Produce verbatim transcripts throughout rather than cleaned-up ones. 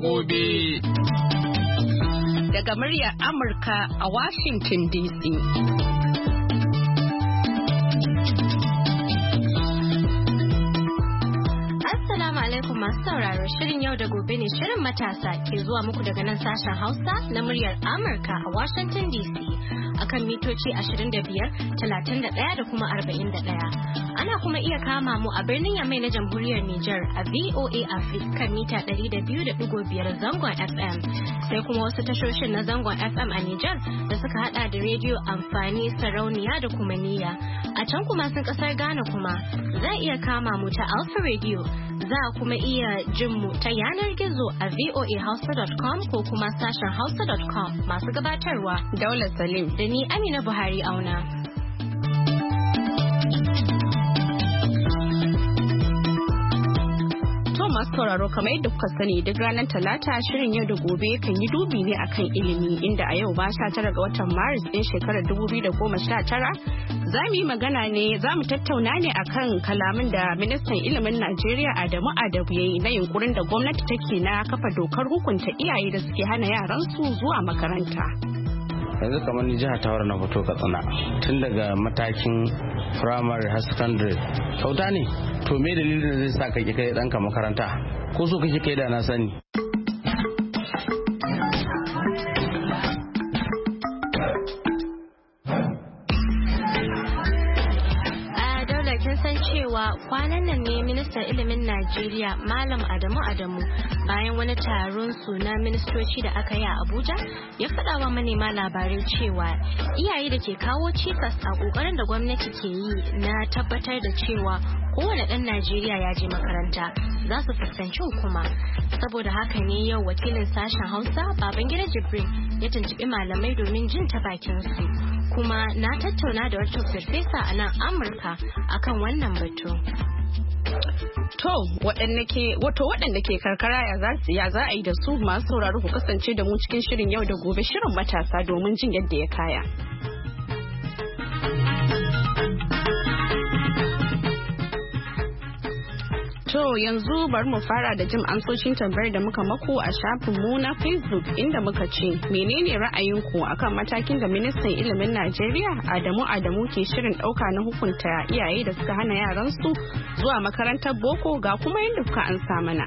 gobe. Daga muryar Amurka a Washington D C. Assalamu alaikum masu sauraro, shirin yau da gobe ne shirin matasa ke zuwa muku daga nan sashen Hausa na muryar Amurka a Washington D C. Akan mitoci ashirin da biyar, talatin da ɗaya da kuma arba'in da ɗaya. Ana kuma iya kama mu a birnin Yamai na Jamhuriyar Nijar a V O A Africa kan mita ɗari da biyu da ɗigo biyar zangon F M. Sai kuma wasu tashoshin na zangon F M a Nijar da suka hada da rediyo amfani, sarauniya da kuma niyya. A can kuma sun kasar Ghana kuma za a iya kama mu ta Alpha Radio. Za a kuma iya jin mu ta yanar gizo a voa hausa dot com ko kuma sashen hausa dot com. Masu gabatarwa Daula Salim da ni Amina Buhari Auna. Masu sauraro, kamar yadda kuka sani duk ranar talata shirin yau da gobe kan yi dubi ne akan ilimi, inda a yau ba sha tara ga watan Maris ɗin shekarar dubu biyu da goma sha tara za mu yi magana ne za mu tattauna ne akan kalamin da ministan ilimin Najeriya Adamu Adamu ya yi na yunkurin da gwamnati take na kafa dokar hukunta iyaye da suke hana yaransu zuwa makaranta. Yanzu kamar ni jihar Tawar na fito Katsina, tun daga matakin firamare har secondary kyauta ne. To me dalilin da zai sa kai kai danka makaranta? Ko so kake kai da na sani? Kwanan nan ne ministan ilimin Najeriya Malam Adamu Adamu bayan wani taron su na ministoci da aka yi a Abuja ya faɗa wa manema labarai cewa iyaye da ke kawo cikas a ƙoƙarin da gwamnati ke yi na tabbatar da cewa kowane ɗan Najeriya ya je makaranta za su fuskanci hukuma. Saboda haka ne yau wakilin sashen Hausa Babangida Jibrin ya tuntuɓi malamai domin jin ta bakin su. Kuma na tattauna da wata farfesa a nan Amurka akan wannan batu. To waɗanda ke wato waɗanda ke karkara ya za su ya za a yi da su, masu sauraro ku kasance da mu cikin shirin yau da gobe, shirin matasa, domin jin yadda ya kaya. To yanzu bari mu fara da jin ansoshin tambayar da muka mako a shafin mu na Facebook, inda muka ce menene ra'ayinku akan matakin da ministan ilimin Najeriya Adamu Adamu ke shirin ɗauka na hukunta iyaye da suka hana yaransu zuwa makarantar boko, ga kuma yadda kuka ansa mana.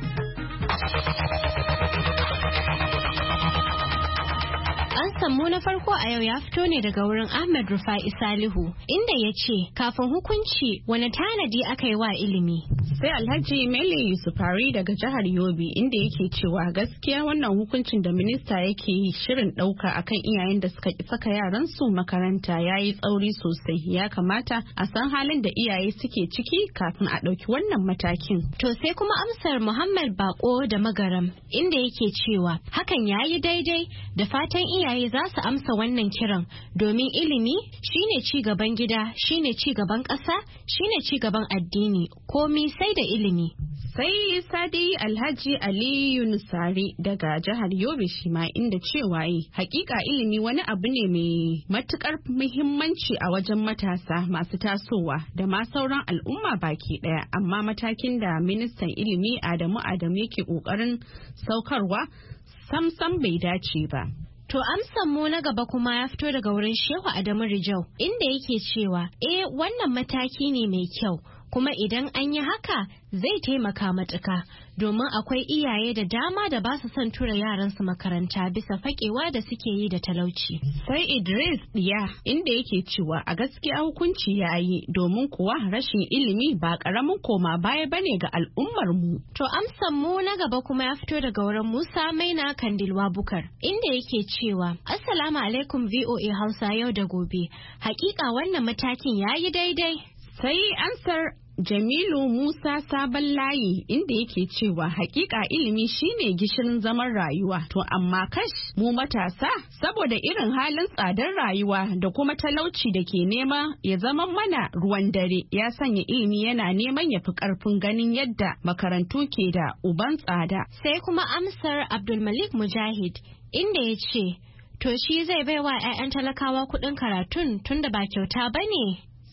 Mu na farko a yau ya fito ne daga wurin Ahmed Rufai Salihu, inda ya ce kafin hukunci wani tanadi aka yi wa ilimi. Sai Alhaji Mele Yusufari daga jihar Yobe, inda yake cewa gaskiya wannan hukuncin da minista yake yi shirin ɗauka akan iyayen da suka ki saka yaransu makaranta ya yi tsauri sosai. Ya kamata a san halin da iyaye suke ciki kafin a ɗauki wannan matakin. To sai kuma amsar Muhammad Bako da Magaram, inda yake cewa hakan ya yi daidai, da fatan iyaye za su amsa wannan kiran, domin ilimi shine ci gaban gida, shine ci gaban ƙasa, shine ci gaban addini, komi sai da ilimi. Sai Sadi Alhaji Ali Yunusari daga jihar Yobe shi ma, inda cewa yi hakika ilimi wani abu ne mai matukar muhimmanci a wajen matasa masu tasowa da ma sauran al'umma baki daya, amma matakin da ministan ilimi Adamu Adamu yake kokarin saukarwa sam-sam bai dace ba. To amsan mu na gaba kuma ya fito daga wurin Shehu Adamu Rijau, inda yake cewa eh wannan mataki ne mai kyau, kuma idan an yi haka zai taimaka matuka, domin akwai iyaye da dama da ba su son tura yaransu makaranta bisa fakewa da suke yi da talauci. Sai Idris Diya, inda yake cewa a gaskiya hukunci ya yi, domin kuwa rashin ilimi ba karamin koma baya bane ga al'ummar mu. To amsan mu na gaba kuma ya fito daga wurin Musa Maina Kandilwa Bukar, inda yake cewa Assalamu alaikum V O A Hausa yau da gobe. Hakika wannan matakin ya yi daidai. Sai ansar Jamilu Musa Sabon Layi, inda yake cewa hakika ilimi shine gishirin zaman rayuwa, to amma kash mu matasa saboda irin halin tsadar rayuwa da kuma talauci da ke nema ya zama mana ruwan dare, ya sanya ilimi yana neman ya fi karfin ganin yadda makarantu ke da uban tsada. Sai kuma amsar Abdulmalik Mujahid, inda ya ce to shi zai baiwa 'ya'yan talakawa kuɗin karatun tunda ba kyauta bane.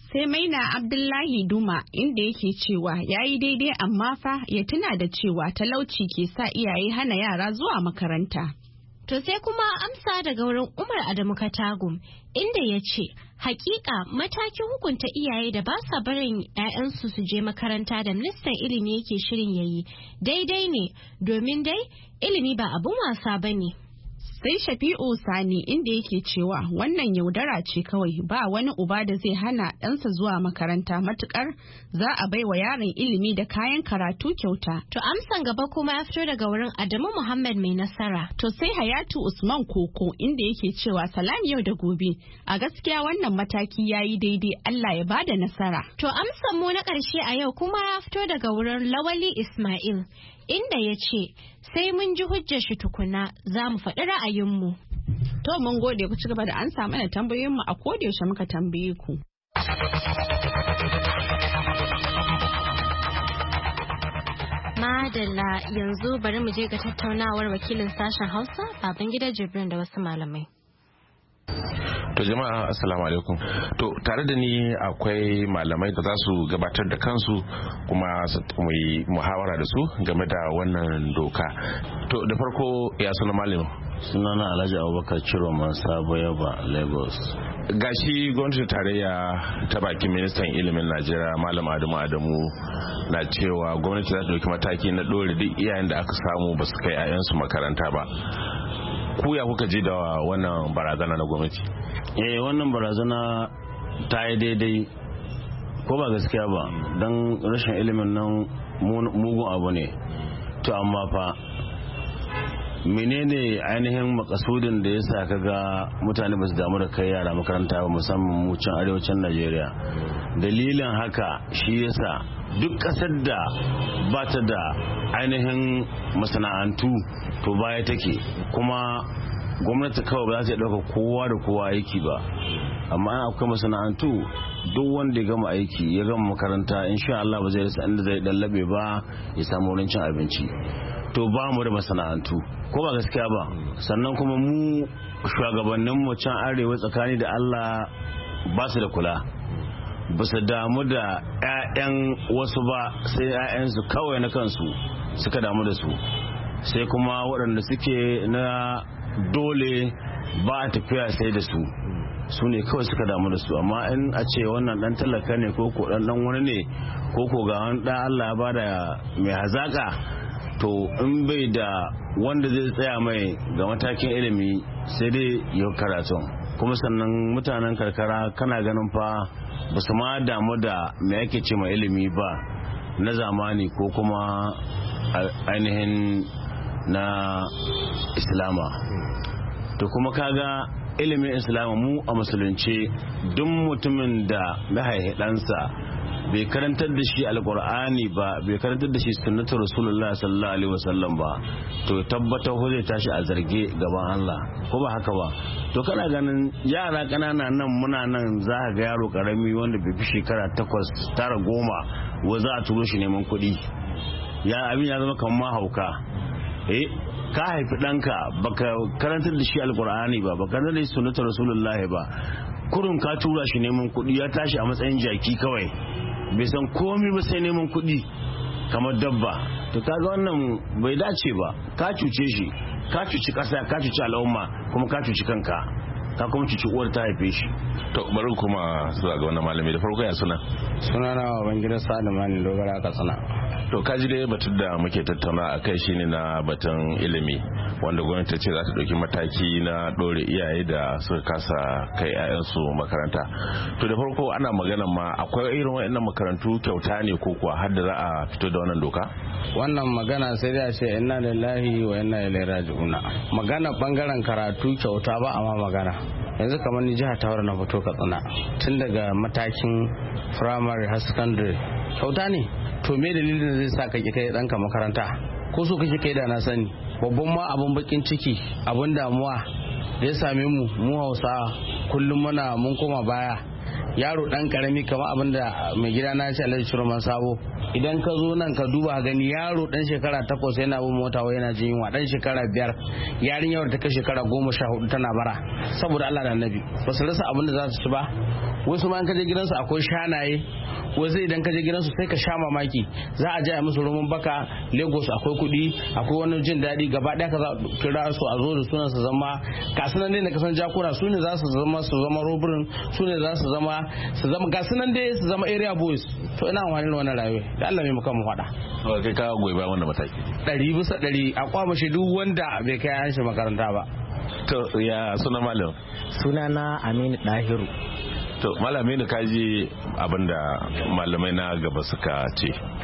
Sai Maina Abdullahi Duma inda yake cewa ya yi daidai amma fa ya tuna da cewa talauci ke sa iyaye hana yara zuwa makaranta. To sai kuma amsa daga wurin Umar Adamu Katagum inda ya ce, hakika matakin hukunta iyaye da ba sa barin 'ya'yansu su je makaranta da ministan ilimi yake shirin yayi daidai ne domin dai ilimi ba abin wasa ba ne. Sai Shafi'u Sani inda yake cewa wannan yaudara ce kawai, ba wani uba da zai hana ɗansa zuwa makaranta matukar za a bai wa yaron ilimi da kayan karatu kyauta. To amsan gaba kuma ya fito daga wurin Adamu Muhammad mai nasara. To sai Hayatu Usman Koko inda yake cewa salam yau da gobe, a gaskiya wannan mataki ya yi daidai, Allah ya bada nasara. To amsan mu na ƙarshe a yau kuma ya fito daga wurin Lawali Ismail inda ya ce sai mun ji hujjar shi tukuna za mu faɗi ra'ayinmu. To mun gode, ku ci gaba da an samu mana tambayoyinmu a kodayaushe muka tambaye ku. Madalla, yanzu bari mu je ga tattaunawar wakilin sashen Hausa Babangida Jibrin da wasu malamai. To jama'a assalamu alaikum. To tare da ni akwai malamai da za su gabatar da kansu kuma su yi muhawara da su game da wannan doka. To da farko ya suna malamin? Sunana Alhaji Abubakar Ciroma Sabo Yaba, Lagos. Gashi gwamnatin tarayya ta bakin ministan ilimin Najeriya Malam Adamu Adamu na cewa gwamnati za ta dauki mataki na dore duk iyayen da aka samu ba su kai 'ya'yansu makaranta ba. Ku ya kuka ji da wannan barazana na gwamnati? Eh wannan barazana ta yi daidai ko ba gaskiya ba, don rashin ilimin nan mugun abu ne. To amma fa menene ainihin makasudin da ya sa kaga mutane ba su damu da kai yara makaranta ba, musamman mu can arewacin Najeriya? Dalilin haka shi yasa duk kasar da ba ta da ainihin masana'antu to baya take, kuma gwamnati kawai ba za ta ɗauka kowa da kowa aiki ba, amma an akwai masana'antu duk wanda ya gama aiki ya gama makaranta insha Allah ba zai rasa inda zai dallabe ba ya samu wurin cin abinci. To ba mu da masana'antu ko ba gaskiya ba, sannan kuma mu shugabannin mu can arewa tsakani da Allah ba su da kula, ba su damu da 'ya'yan wasu ba, sai 'ya'yansu kawai na kansu suka damu da su, sai kuma waɗanda suke na dole ba a tafiya sai da su su ne kawai suka damu da su. Amma in a ce wannan dan talaka ne ko ko dan dan wani ne ko ko ga wani dan Allah ya bada mai hazaka, to in bai da wanda zai tsaya mai ga matakin ilimi sai dai ya karatu. Kuma sannan mutanen karkara kana ganin fa ba su ma damu da me yake ce mai ilimi ba na zamani ko kuma ainihin na islama. To kuma kaga ilimin islama mu a musulunci duk mutumin da mahaihi ɗansa bai karantar da shi alkur'ani ba, bai karantar da shi sunnatu rasulullah sallallahu alaihi wasallam ba, to tabbatar ko zai tashi a zarge gaban Allah, ko ba haka ba? To kana ganin yara ƙanana nan muna nan za ka ga yaro karami wanda bai fi shekara takwas tara goma wa za a turo shi neman kuɗi, ya abin ya zama kamar hauka. eh ka haifi ɗanka baka karantar da shi alkur'ani ba, baka karantar da shi sunnatu rasulullahi ba, kurun ka tura shi neman kuɗi ya tashi a matsayin jaki kawai, bai san komai ba sai neman kuɗi kamar dabba. To kaga wannan bai dace ba, ka cuce shi, ka cuci ƙasa, ka cuci al'umma, kuma ka cuci kanka, ka kuma cuci uwar ta haife shi. To bari kuma zuwa ga wannan malami, da farko ya suna? Suna na Babangida Salimani Dogara Katsina. To kaji dai batun da muke tattauna a kai shine na batun ilimi, wanda gwamnati ce za ta ɗauki mataki na ɗore iyaye da suka kasa kai 'ya'yansu makaranta. To da farko ana magana ma akwai irin waɗannan makarantu kyauta ne ko kuwa har da za a fito da wannan doka? Wannan magana sai dai a ce inna lillahi wa inna ilaihi raji'un. Magana bangaren karatu kyauta ba amma magana. Yanzu kamar ni jihar Tawar na fito Katsina, tun daga matakin primary har secondary kyauta ne. To me dalilin da zai sa ka ki kai ɗanka makaranta? Ko so kake kai da na sani? Babban ma abun bakin ciki, abun damuwa da ya same mu mu Hausa kullum muna mun koma baya. yaro dan karami kamar abin da mai gida na ce Alhaji Shirman Sabo idan ka zo nan ka duba gani yaro dan shekara takwas yana bin mota wai yana jin yunwa dan shekara biyar yarinyar ta kai shekara goma sha hudu tana bara saboda Allah da Annabi ba su rasa abin da za su ci ba wasu ma an kaje gidansu akwai shanaye wasu idan kaje gidansu sai ka sha mamaki za a je a musu roman baka Lagos akwai kuɗi akwai wani jin daɗi gaba ɗaya ka za kira su a zo da sunan su zama kasunan dai na kasan jakuna su ne za su zama su zama robirin su ne za su zama su zama kasunan dai su zama area boys to ina wani wannan rayuwa da Allah mai muka mu faɗa. Kai ka goyi ba wannan mataki. Ɗari bisa ɗari a kwamashi duk wanda bai kai an shi makaranta ba. To ya suna malam? Suna na Aminu Dahiru. To malami ne kaji abinda malamai na gaba suka ce.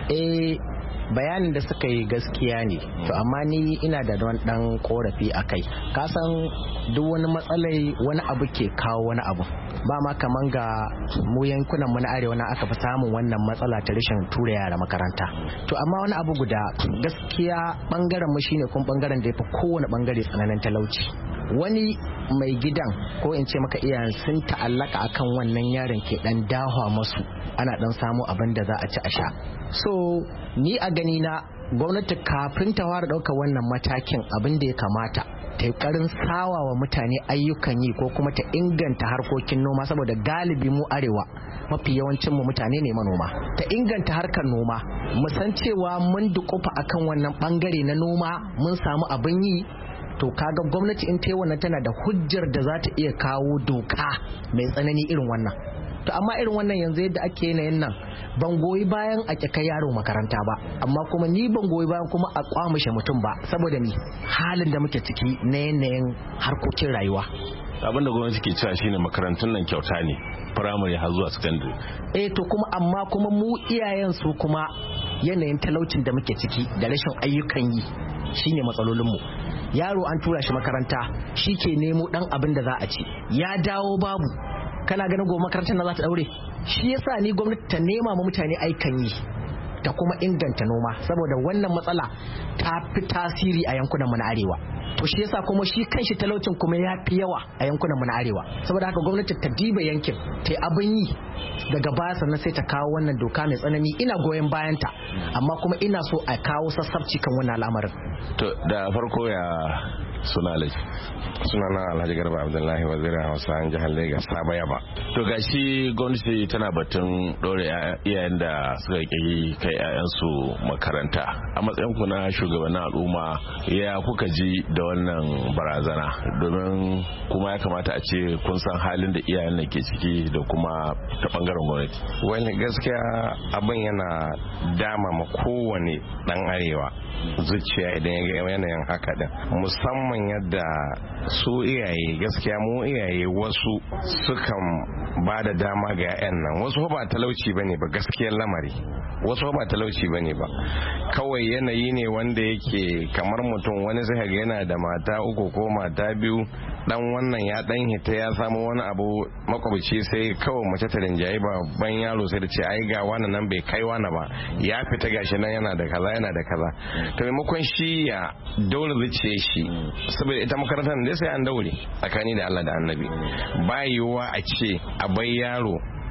Eh bayanin da suka yi gaskiya ne to amma ni ina da wani dan korafi a kai kasan duk wani matsalai wani abu ke kawo wani abu ba ma kaman ga mu yankunan mu na arewa na aka fi samun wannan matsala ta rashin tura yara makaranta to amma wani abu guda gaskiya bangaren mu shine kun bangaren da yafi kowane bangare tsananin talauci wani mai gidan ko in ce maka iyayen sun ta'allaka akan wannan yaron ke dan dahwa masu ana dan samu abin da za a ci a sha so ni a gani na gwamnati kafin ta fara ɗaukar wannan matakin abin da ya kamata ta yi karin sawa wa mutane ayyukan yi ko kuma ta inganta harkokin noma saboda galibi mu arewa mafi yawancin mu mutane ne manoma ta inganta harkar noma mu san cewa mun dukufa akan wannan bangare na noma mun samu abin yi to kaga gwamnati in ta yi wannan tana da hujjar da za ta iya kawo doka mai tsanani irin wannan to amma irin wannan yanzu yadda ake yanayin nan ban goyi bayan a kai yaro makaranta ba amma kuma ni ban goyi bayan kuma a kwamushe mutum ba saboda ni halin da muke ciki na yanayin harkokin rayuwa abin da gwamnati ke cewa shine makarantun nan kyauta ne firamare har zuwa sakandare eh to kuma amma kuma mu iyayen su kuma yanayin talaucin da muke ciki da rashin ayyukan yi shine matsalolin mu yaro an tura shi makaranta shi ke nemo dan abin da za a ci ya dawo babu kana ganin gobe makarantar na za ta daure shi yasa ni gwamnati ta nema ma mutane aikan yi ta kuma inganta noma saboda wannan matsala ta fi tasiri a yankunan mu na arewa to shi yasa kuma shi kanshi talaucin kuma ya fi yawa a yankunan mu na arewa saboda haka gwamnati ta diba yankin ta yi abin yi daga baya sannan sai ta kawo wannan doka mai tsanani ina goyon bayanta amma kuma ina so a kawo sassabci kan wannan al'amarin to da farko ya suna Alhaji suna na Alhaji Garba Abdullahi wazirin Hausa an jihar Lagos Sabaya ba to gashi gwamnati tana batun dore iyayen da suka yi kai ƴaƴansu makaranta a matsayin ku na shugabannin al'umma ya kuka ji da wannan barazana domin kuma ya kamata a ce kun san halin da iyayen nan ke ciki da kuma ta bangaren gwamnati wani gaskiya abin yana dama ma kowane dan arewa zuciya idan ya ga yanayin haka din musamman yadda su iyaye gaskiya mu iyaye wasu sukan ba da dama ga 'ya'yan nan wasu ba talauci bane ba gaskiyar lamari wasu ba talauci bane ba kawai yanayi ne wanda yake kamar mutum wani zai ga yana da mata uku ko mata biyu dan wannan ya dan hita ya samu wani abu makwabci sai kawai mace ta rinjaye ba ban yaro sai da ce ai ga wannan nan bai kai wani ba ya fita gashi nan yana da kaza yana da kaza to maimakon shi ya daure zuciye shi saboda ita makarantar da sai an daure tsakani da Allah da Annabi ba yiwuwa a ce a bai yaro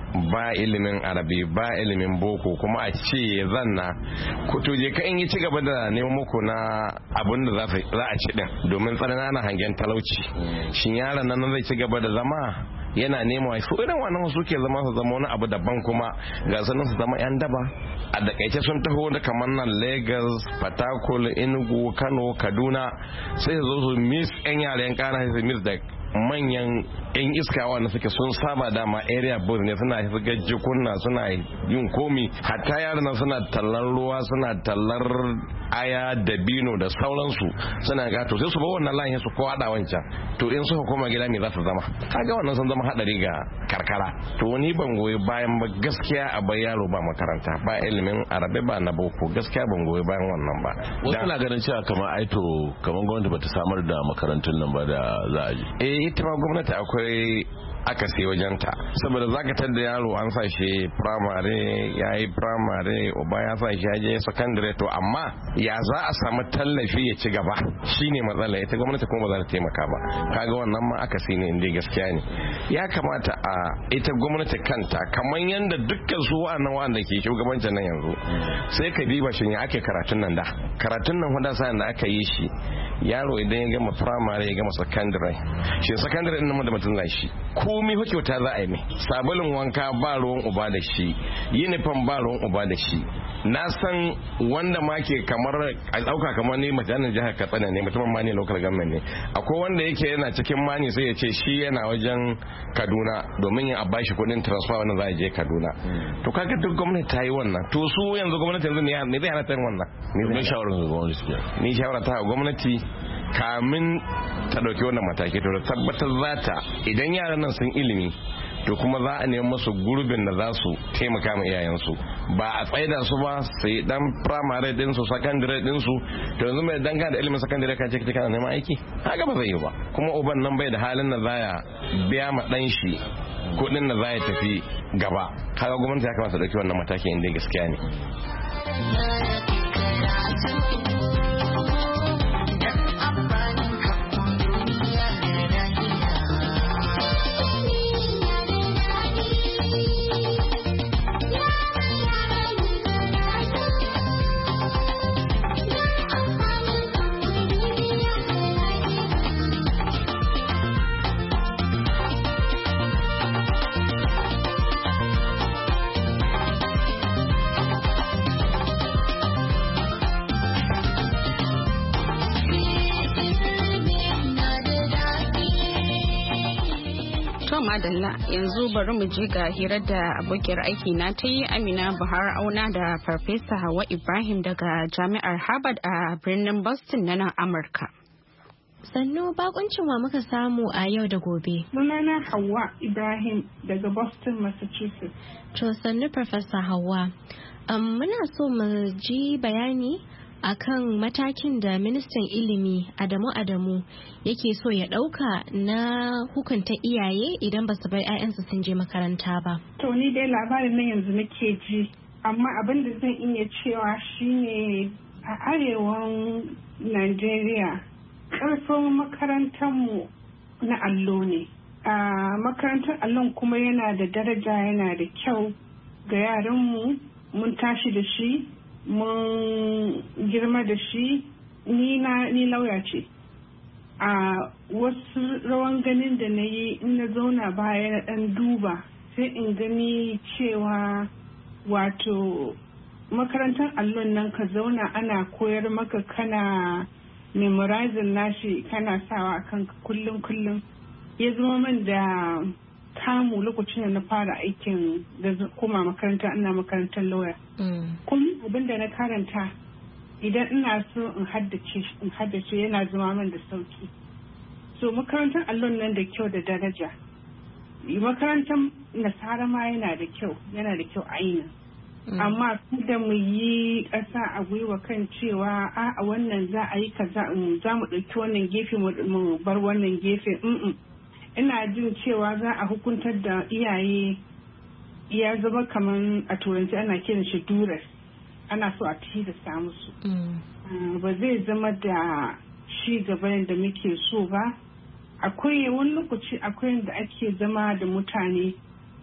ba ilimin arabi ba ilimin boko kuma a ce ya zanna ku to je ka in yi ci gaba da neman muku na abin da za a ci din domin tsanana na hangen talauci shin yaron nan zai ci gaba da zama yana nema su irin wannan su ke zama su zama wani abu daban kuma ga sanin su zama yan daba a dakaice sun taho da kamar nan Lagos, Fatakul, Enugu, Kano, Kaduna sai su zo su miss yan yaren kana su miss da manyan yan iska wanda suke sun saba dama area boys ne suna shiga jikunna suna yin komi hatta yaran suna tallar ruwa suna tallar aya da bino da sauransu suna ga to sai su ba wannan layin su ko hada wancan to in suka koma gida me za su zama kaga wannan sun zama hadari ga karkara to ni ban goyi bayan ba gaskiya a bai yaro ba makaranta ba ilimin arabe ba na boko gaskiya ban goyi bayan wannan ba wasu na ganin cewa kamar aito kamar gwamnati bata samar da makarantun nan ba da za a yi eh ita ma gwamnati akwai aka sai wajenta saboda zaka tada yaro an sa shi primary yayi primary uba ya sa shi je secondary to amma ya za a samu tallafi ya ci gaba shine matsala ita gwamnati kuma ba za ta taimaka ba kaga wannan ma aka sai ne inda gaskiya ne ya kamata a ita gwamnati kanta kamar yanda dukkan su wa'annan wa'anda ke shugabancin nan yanzu sai ka diba shin ya ake karatun nan da karatun nan huda sa da aka yi shi yaro idan ya gama primary ya gama secondary shi secondary din nan da mutum zai shi komai hukunta za a yi mai sabulun wanka ba ruwan uba da shi uniform ba ruwan uba da shi na san wanda ma ke kamar a dauka kamar ne mutanen jihar Katsina ne mutumin mani local government ne akwai wanda yake yana cikin mani sai ya ce shi yana wajen Kaduna domin ya bashi kudin transfer wanda za a je Kaduna to kaga duk gwamnati ta yi wannan to su yanzu gwamnati yanzu ne zai hana ta wannan ne shawarar gwamnati ni shawara ta gwamnati kamin ta dauki wannan mataki to tabbatar za ta idan yaran nan sun ilimi to kuma za a nemi musu gurbin da za su taimaka ma iyayensu ba a tsaida su ba sai dan primary din su secondary din su to yanzu mai danga da ilimin secondary ka ce kike kana neman aiki haka ba zai yi ba kuma uban nan bai da halin da zaya biya ma dan shi kudin da zaya tafi gaba kaga gwamnati ya kamata ta dauki wannan mataki inda gaskiya ne madalla yanzu bari mu ji ga hirar da abokiyar aiki na ta yi Amina Buhari Auna da Farfesa Hawa Ibrahim daga Jami'ar Harvard a birnin Boston na nan Amurka. Sannu bakuncin wa muka samu a yau da gobe. Sunana Hawa Ibrahim daga Boston, Massachusetts. To sannu Farfesa Hawa. Um, muna so mu ji bayani akan matakin da ministan ilimi Adamu Adamu yake so ya dauka na hukunta iyaye idan ba su bar 'ya'yansu sun je makaranta ba. To ni dai labarin nan yanzu nake ji, amma abin da zan iya cewa shine a arewan Najeriya karfin makarantarmu na allo ne. A makarantar allon kuma yana da daraja, yana da kyau ga yaranmu, mun tashi da shi, mun girma da shi. Ni na ni lauya ce. A wasu rawan ganin da na yi in na zauna baya na dan duba sai in gani cewa wato makarantar allon nan ka zauna ana koyar maka kana memorizing nashi kana sawa akan kullum kullum ya zama min da kamu lokacin da na fara aikin da koma makaranta ina makarantar lauya. Kuma abin da na karanta idan ina so in haddace in haddace yana zama min da sauki. So makarantar allon nan da kyau da daraja. Makarantar nasara ma yana da kyau, yana da kyau aina. Amma da mu yi ƙasa a gwiwa kan cewa a wannan za a yi kaza za mu ɗauki wannan gefe mu bar wannan gefe. Ina jin cewa za a hukuntar da iyaye ya zama kamar a turanci ana kiran shi duress, ana so a tilasta musu. Ba zai zama da shi gaban da muke so ba. Akwai wani lokaci akwai yadda ake zama da mutane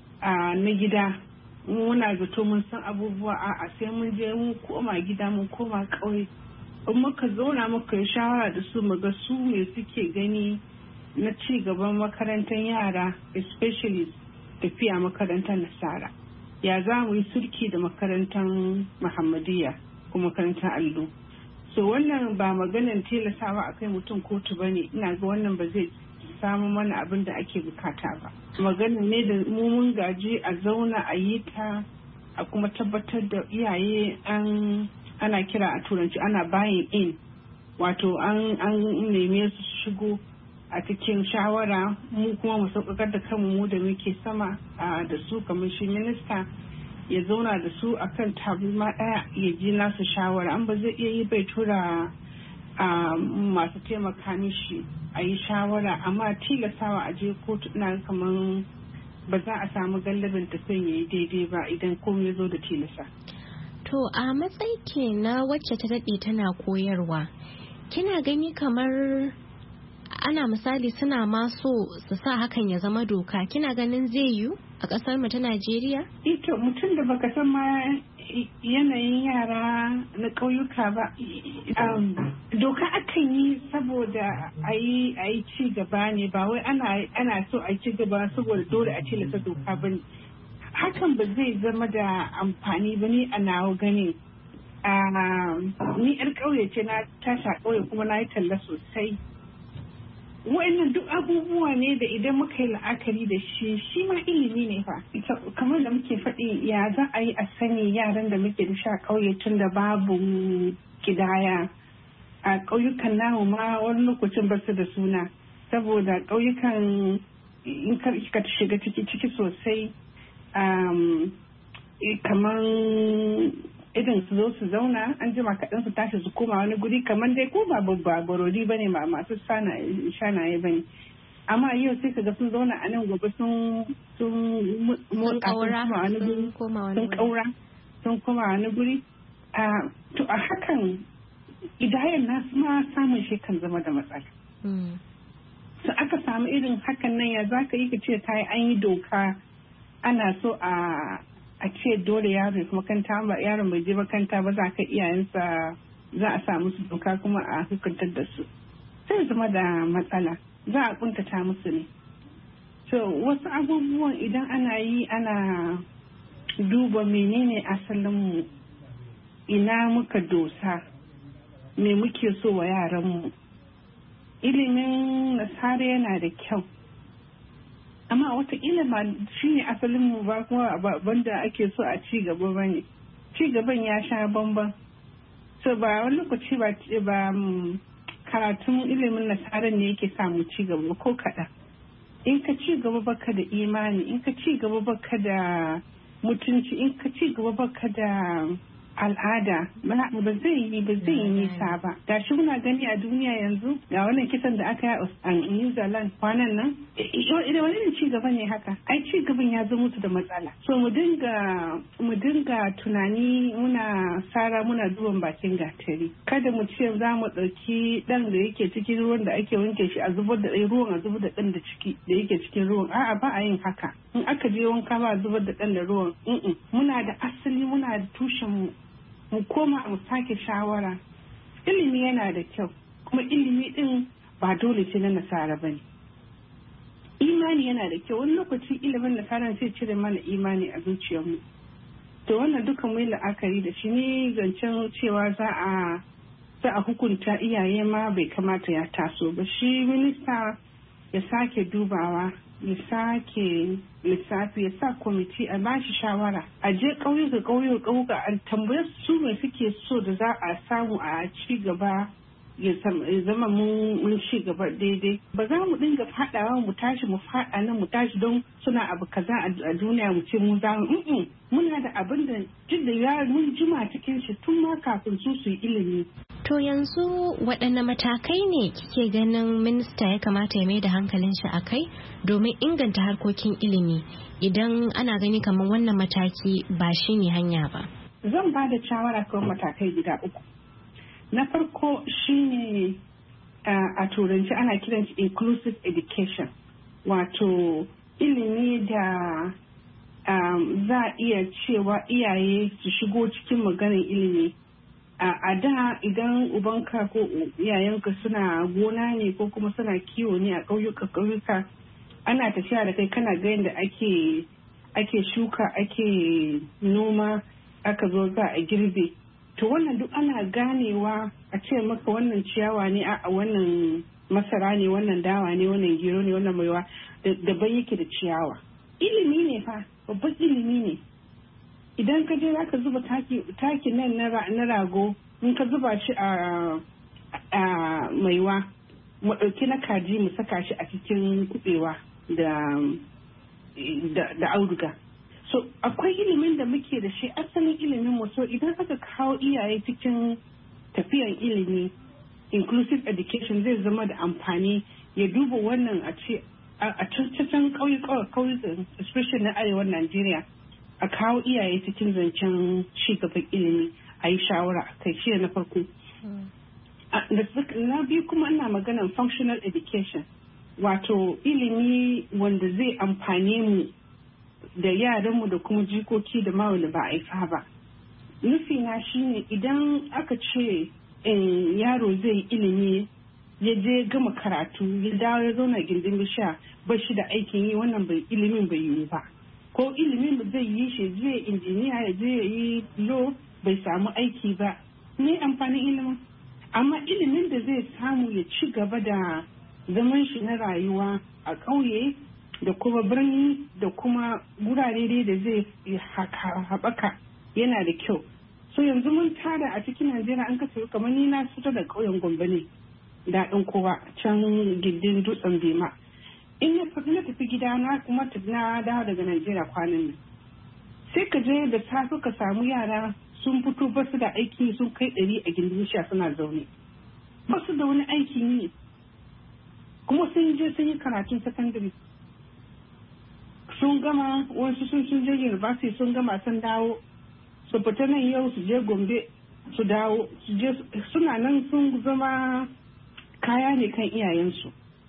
na gida, muna zato mun san abubuwa a sai mun je mun koma gida mun koma ƙauye. In muka zauna muka yi shawara da su mu ga su me suke gani na ci gaban makarantar yara, especially tafiya makarantar nasara. Ya za mu yi sulki da makarantar Muhammadiyya ko makarantar allo. So wannan ba maganan tilasawa a kai mutum kotu ba ne, ina ga wannan ba zai samu mana abin da ake bukata ba. Magana ne da mu mun gaji a zauna a yi ta a kuma tabbatar da iyaye an ana kira a turanci ana buying in, wato an neme su shigo a cikin shawara, mu kuma mu sauƙaƙar da kanmu mu da muke sama da su kamar shi minista ya zauna da su akan tabuma ɗaya ya ji nasu shawara. An ba zai iya yi bai tura masu taimaka mishi a yi shawara, amma tilastawa a je kotu ina kamar ba za a samu gallabin tafiyan ya yi daidai ba idan komai ya zo da tilasta. To a matsayi ke na wacce ta daɗe tana koyarwa, kina gani kamar ana misali suna ma so su sa hakan ya zama doka, kina ganin zai yiwu a ƙasar mu ta Najeriya? Ito mutum da baka san ma yanayin yara na ƙauyuka ba, doka akan yi saboda a yi ci gaba ne, ba wai ana so a ci gaba saboda dole a tilasta doka ba ne. Hakan ba zai zama da amfani ba ni a nawa gani. Ni yar ƙauye ce, na tasha ƙauye kuma na yi talla sosai. Wa'annan duk abubuwa ne da idan muka yi la'akari da shi shi ma ilimi ne fa. Kamar da muke faɗi, ya za a yi a sani yaran da muke da sha ƙauye tun da babu kidaya. A ƙauyukan namu ma wani lokacin ba su da suna, saboda ƙauyukan in ka shiga ciki ciki sosai, kamar idan su zo su zauna an jima kaɗan su tashi su koma wani guri, kamar dai ko ba barori ba ne, ba masu shanaye ba ne. Amma yau sai ka ga sun zauna a nan gobe sun motsa sun kaura sun koma wani guri. To a hakan idayen nasu ma samun shi kan zama da matsala. So aka samu irin hakan nan, ya za ka yi ka ce ta yi an yi doka ana so a a ce dole yaro ya makanta, ba yaron bai je makanta ba za ka iyayensa za a sa musu doka kuma a hukuntar da su, sai zama da matsala, za a kuntata musu ne. So wasu abubuwan idan ana yi ana duba menene asalinmu, ina muka dosa, me muke so wa yaranmu. Ilimin nasara yana da kyau, amma wataƙila ba shi ne asalinmu ba, kuma banda ake so a ci gaba ba ne. Ci gaban ya sha bamban. So ba wani lokaci ba ba karatun ilimin nasarar ne yake samu ci gaba ko kaɗan. In ka ci gaba baka da imani, in ka ci gaba baka da mutunci, in ka ci gaba baka da al'ada, ba zai yi ba zai yi nisa ba. Gashi muna gani a duniya yanzu ga wannan kisan da aka yi a New Zealand kwanan nan, idan wani ci gaba ne haka, ai ci gaban ya zo musu da matsala. So mu dinga mu dinga tunani, muna sara muna zuwan bakin gatari. Kada mu ce za mu ɗauki ɗan da yake cikin ruwan da ake wanke shi a zubar da ruwan, a zubar da ɗan da ciki da yake cikin ruwan. A'a, ba a yin haka. In aka je wanka ba a zubar da ɗan da ruwan. Muna da asali, muna da tushen mu. Mu koma mu sake shawara. Ilimi yana da kyau, kuma ilimi din ba dole ce na nasara ba ne. Imani yana da kyau, wani lokaci ilimin nasara sai cire mana imani a zuciyarmu. To wannan duka mu yi la'akari da shi, ne zancen cewa za a za a hukunta iyaye ma bai kamata ya taso ba. Shi minista ya sake dubawa, ya sake lissafi, ya sa kwamiti a bashi shawara, a je ƙauyuka ƙauyuka ƙauyuka a tambayar su mai suke so da za a samu a ci gaba, ya zama mun ci gaba daidai. Ba za mu dinga faɗawa mu tashi mu faɗa nan mu tashi don suna abu kaza a duniya mu ce mu za mu muna da abin da duk da ya mun jima cikin shi tun ma kafin su su yi ilimi. To yanzu waɗanne matakai ne kike ganin minista ya kamata ya mai da hankalin shi a kai domin inganta harkokin ilimi idan ana gani kamar wannan mataki ba shi ne hanya ba? Zan ba da shawara kan matakai guda uku. Na farko shine a turanci ana kiran shi inclusive education, wato ilimi da za a iya cewa iyaye su shigo cikin maganar ilimi. A da idan ubanka ko iyayenka suna gona ne ko kuma suna kiwo ne a ƙauyuka ƙauyuka, ana tafiya da kai kana ga yadda ake ake shuka ake noma, aka zo za a girbe. To wannan duk ana ganewa, a ce maka wannan ciyawa ne, a wannan masara ne, wannan dawa ne, wannan gero ne, wannan maiwa, daban yake da ciyawa. Ilimi ne fa, babban ilimi ne. Idan ka je za ka zuba taki nan na rago, in ka zuba shi a maiwa, mu ɗauki na kaji mu saka shi a cikin kuɓewa da auduga. So akwai ilimin da muke da shi, asalin ilimin mu. So idan aka kawo iyaye cikin tafiyan ilimi, inclusive education zai zama da amfani ya duba wannan a ce a cancan ƙauyukan especially na arewa Najeriya a kawo iyaye cikin zancen ci gaban ilimi a yi shawara a kai shi na farko. Na biyu kuma ina maganar functional education wato ilimi wanda zai amfane mu da yaranmu da kuma jikoki da ma wanda ba a haifa ba. Nufina shine idan aka ce yaro zai ilimi ya je gama karatu ya dawo ya zauna gindin bishiya ba shi da aikin yi wannan bai ilimin bai yi ba ko ilimin zai yi shi je injiniya ya je ya yi lo bai samu aiki ba ne amfanin ilimin amma ilimin da zai samu ya ci gaba da zaman shi na rayuwa a ƙauye da kuma birni da kuma gurare da zai haɓaka yana da kyau. So yanzu mun tara a cikin Najeriya an kasa kamar ni na fito da ƙauyen Gombe ne daɗin kowa can gindin dutsen Bema. In ya na tafi gida na kuma na dawo daga Najeriya kwanan nan. Sai ka je da safe ka samu yara sun fito ba su da aiki sun kai ɗari a gindin sha suna zaune. Ba su da wani aikin yi. Kuma sun je sun yi karatun sakandare. Sun gama wasu sun sun je university sun gama sun dawo. Su fita nan yau su je Gombe su dawo su je suna nan sun zama kaya ne kan iyayensu.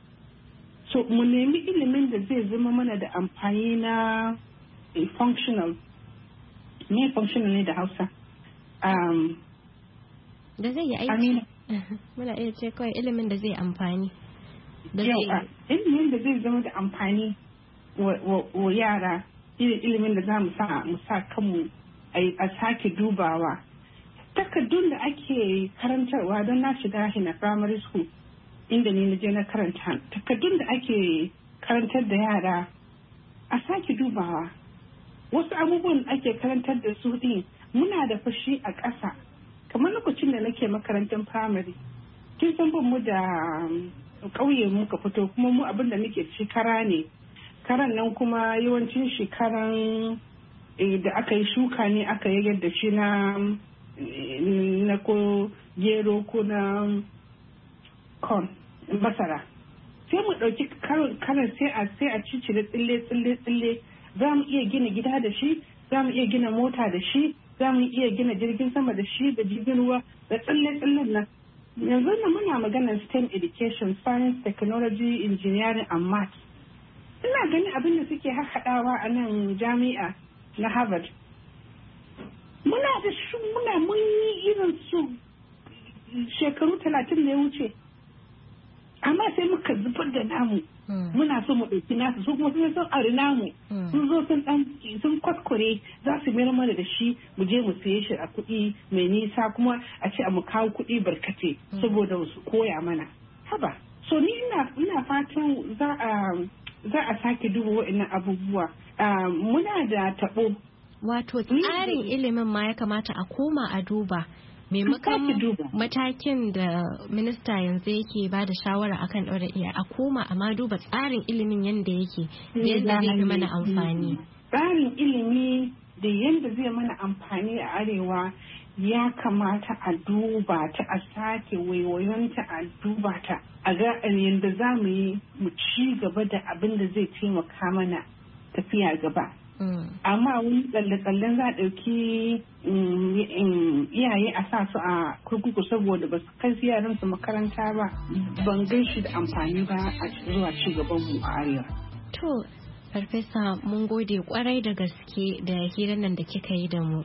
So mu nemi ilimin da zai zama mana da amfani na functional me functional ne da Hausa um, da zai yi aiki muna iya ce kawai ilimin da zai amfani da zai ilimin da zai zama da amfani wa yara ilimin da za mu sa mu sa kanmu a sake dubawa. Takardun da ake karantarwa don na shiga hina primary school inda ni na je na karanta takardun da ake karantar da yara a sake dubawa. Wasu abubuwan da ake karantar da su din muna da fashi a ƙasa kamar lokacin da nake makarantar primary kin san ban mu da ƙauye muka fito kuma mu abin da muke ci kara ne karan nan kuma yawancin shekaran da aka yi shuka ne aka yi yadda shi na na ko gero ko na corn masara sai mu ɗauki karan sai a sai a cicire tsille tsille tsille za mu iya gina gida da shi za mu iya gina mota da shi za mu iya gina jirgin sama da shi da jirgin ruwa da tsille tsillen nan yanzu nan muna maganar STEM education science technology engineering and math ina gani abin da suke haɗawa a nan jami'a na Harvard. Muna da shi muna mun yi irin su shekaru talatin da ya wuce. Amma sai muka zubar da namu. Muna so mu ɗauki nasu su kuma sun son ari namu. Sun zo sun ɗan sun kwaskure za su mayar mana da shi mu je mu siye shi a kuɗi mai nisa kuma a ce a mu kawo kuɗi barkate saboda su koya mana. Haba. So ni ina ina fatan za a za a sake duba waɗannan abubuwa. Uh, muna da taɓo. Wato tsarin ilimin ma ya kamata a koma a duba maimakon matakin da minista yanzu yake ba da shawara akan ɗaura iya a koma amma duba tsarin ilimin yadda yake da yadda zai fi mana amfani. Tsarin ilimi da yadda zai mana amfani a arewa ya kamata a duba ta a sake waiwayonta a duba ta a ga yadda za mu yi mu ci gaba da abin da zai taimaka mana tafiya gaba. Amma wani tsalle-tsallen za a ɗauki iyaye a sa su a kurkuku saboda ba su kai yaran su makaranta ba ban gan shi da amfani ba a zuwa ci gaban mu a arewa. To, Farfesa mun gode kwarai da gaske da hirar nan da kika yi da mu.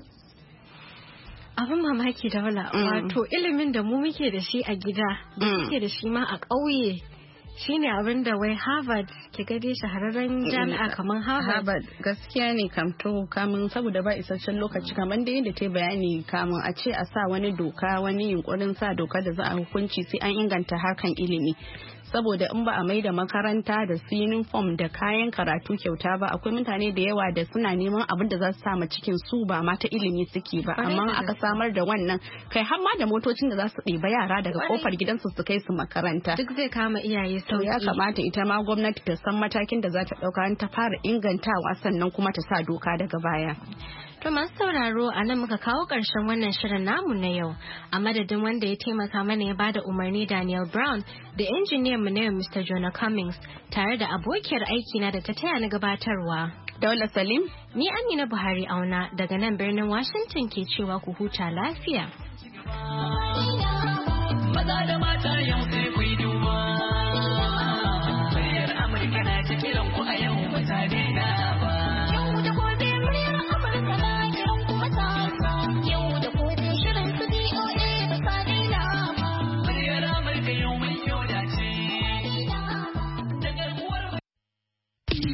Abin mamaki da wala wato ilimin da mu muke da shi a gida da muke da shi ma a ƙauye shine abin da wai Harvard ke gade shahararren jami'a kamar Harvard. Harvard gaskiya ne kam to kamun saboda ba isasshen lokaci kamar da yadda ta bayani kamun a ce a sa wani doka wani yunkurin sa doka da za a hukunci sai an inganta harkan ilimi. Saboda in ba a mai da makaranta da su uniform da kayan karatu kyauta ba akwai mutane da yawa da suna neman abin da za su sama cikin su ba ma ta ilimi suke ba amma aka samar da wannan kai har ma da motocin da za su ɗiba yara daga kofar gidansu su kai su makaranta duk zai kama iyaye sauki. Ya kamata ita ma gwamnati ta san matakin da za ta ɗauka ta fara ingantawa sannan kuma ta sa doka daga baya. To masu sauraro a nan muka kawo ƙarshen wannan shirin namu na yau. A madadin wanda ya taimaka mana ya bada umarni Daniel Brown da injiniyan mu na yau Mister Jonah Cummings tare da abokiyar aikina da ta taya ni gabatarwa. Daula Salim. Ni Amina Buhari Auna daga nan birnin Washington ke cewa ku huta lafiya. Maza da mata yau